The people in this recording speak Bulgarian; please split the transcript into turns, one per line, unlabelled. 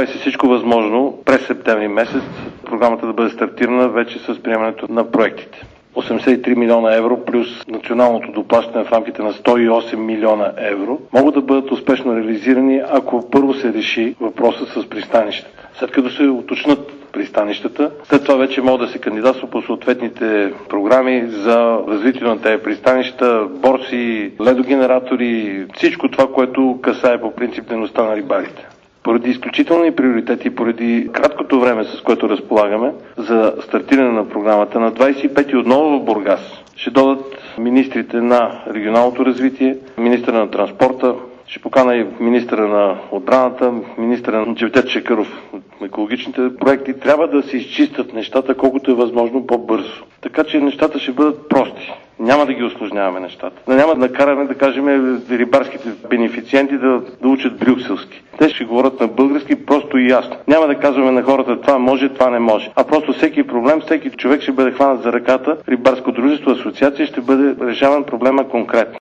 Прави се всичко възможно през септември месец програмата да бъде стартирана вече с приемането на проектите. 83 милиона евро плюс националното доплащане в рамките на 108 милиона евро могат да бъдат успешно реализирани, ако първо се реши въпросът с пристанищата. След като се уточнат пристанищата, след това вече могат да се кандидатства по съответните програми за развитие на тези пристанища, борси, ледогенератори, всичко това, което касае по принцип дейността на рибарите. Поради изключителни приоритети, поради краткото време, с което разполагаме за стартиране на програмата, на 25-ти отново в Бургас ще дойдат министрите на регионалното развитие, министъра на транспорта, ще покана и министъра на отбраната, министъра на Джевдет Чакъров на екологичните проекти. Трябва да се изчистят нещата колкото е възможно по-бързо. Така че нещата ще бъдат прости. Няма да ги усложняваме нещата. Няма да накараме, да кажем, рибарските бенефициенти да учат брюкселски. Те ще говорят на български просто и ясно. Няма да казваме на хората това може, това не може. А просто всеки проблем, всеки човек ще бъде хванат за ръката, рибарско дружество, асоциация ще бъде решаван проблема конкретно.